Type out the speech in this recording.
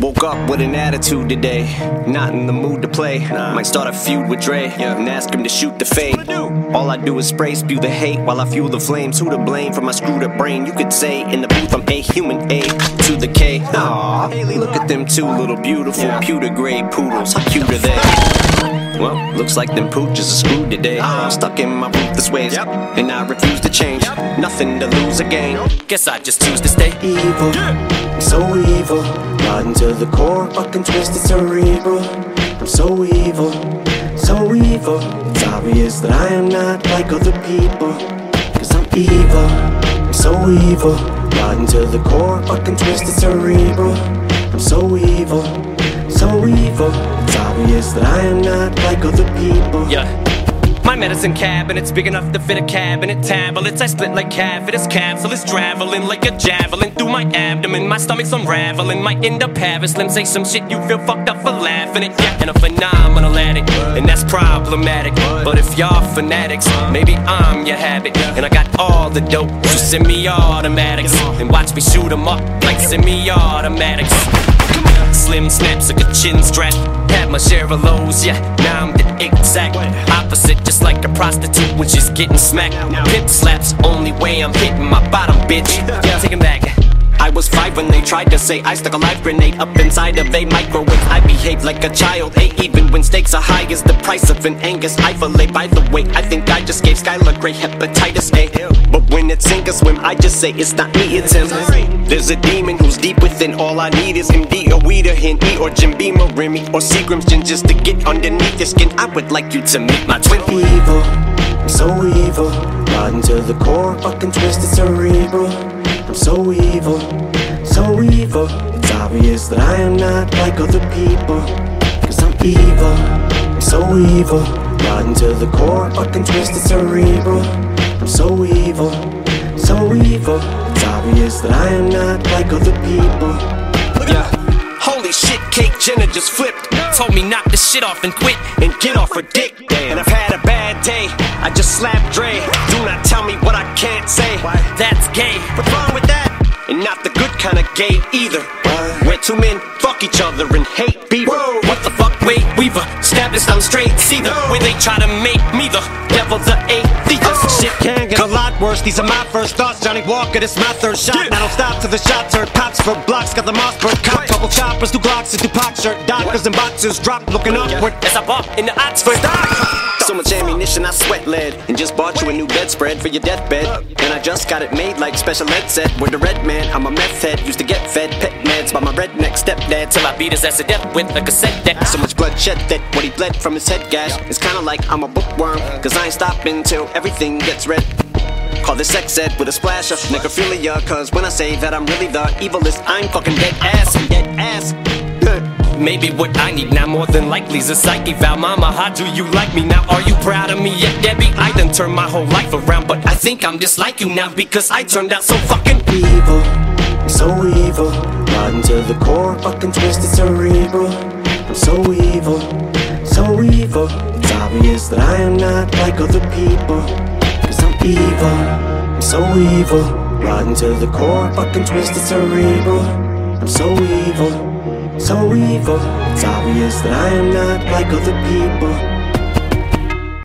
Woke up with an attitude today, not in the mood to play. Might start a feud with Dre and ask him to shoot the fade. All I do is spray, spew the hate while I fuel the flames. Who to blame for my screwed up brain? You could say in the booth I'm a human A to the K. Aww, look at them two little beautiful pewter gray poodles. How cute are they? Well, looks like them pooches are screwed today. I'm stuck in my ruthless ways, and I refuse to change. Nothing to lose again. Guess I just choose to stay evil. I'm so evil, rotten to the core, fucking twisted cerebral. I'm so evil, so evil. It's obvious that I am not like other people, cause I'm evil. I'm so evil, rotten to the core, fucking twisted cerebral. I'm so evil, so evil. It's obvious that I am not like other people. My medicine cabinet's big enough to fit a cabinet tablets. I split like cavitous capsules, traveling like a javelin through my abdomen. My stomach's unraveling, might end up having Slim say some shit you feel fucked up for laughing at. Yeah, and a phenomenal addict, and that's problematic. But if y'all fanatics, maybe I'm your habit. And I got all the dope, so semi-automatics, and watch me shoot 'em up like semi-automatics. Slim snaps like a chin strap. Had my share of lows, yeah, now I'm the exact opposite. Just like a prostitute when she's getting smacked. Pimp slaps, only way I'm hitting my bottom, bitch. Yeah, take 'em back. I was 5 when they tried to say I stuck a live grenade up inside of a microwave. I behaved like a child, hey, even when stakes are high as the price of an Angus I fillet. By the way, I think I just gave Skylar Grey hepatitis A. But when it's sink or swim, I just say it's not me, it's him. There's a demon who's deep within, all I need is MD or weed or Henny or Jim Beam or Remy or Seagram's gin just to get underneath your skin. I would like you to meet my twin. Evil, I'm so evil, rotten to the core, fucking twisted cerebral. I'm so evil, so evil. It's obvious that I am not like other people, cause I'm evil. I'm so evil, rotten to the core, fucking twisted cerebral. I'm so evil, so evil. It's obvious that I am not like other people. Yeah. Holy shit, Cake Jenner just flipped. Told me knock the shit off and quit and get off her dick. And I've had a bad day, I just slapped Dre. Do not tell me what I can't say. That's gay. What's wrong with that? And not the good kind of gay either. Where two men fuck each other and hate beaver. What the fuck, wait, Weaver? Established I'm straight, see the way they try to make me the devil, the atheist. Shit can get a lot worse, these are my first thoughts. Johnny Walker, this my third shot. I don't stop till the shots heard. Pops for blocks, got the Mossberg cop. Couple choppers, 2 Glocks, and Tupac shirt. Doctors and boxers drop, looking upward as I bump in the Oxford. So much ammunition I sweat lead, and just bought you a new bedspread for your deathbed. And I just got it made like special ed set. With the red man, I'm a meth head. Used to get fed pet meds by my redneck stepdad till I beat his ass to death with a cassette deck. So much bloodshed that what he bled from his head gash. It's kinda like I'm a bookworm, cause I ain't stopping till everything gets read. Call this sex ed with a splash of necrophilia, cause when I say that I'm really the evilest, I'm fucking dead ass, dead ass. Maybe what I need now more than likely is a psyche vow. Mama, how do you like me now? Are you proud of me yet, Debbie? I done turned my whole life around, but I think I'm just like you now because I turned out so fucking evil. I'm so evil, rotten to the core, fucking twisted cerebral. I'm so evil, so evil. It's obvious that I am not like other people, cause I'm evil. I'm so evil, rotten to the core, fucking twisted cerebral. I'm so evil, so evil. It's obvious that I am not like other people.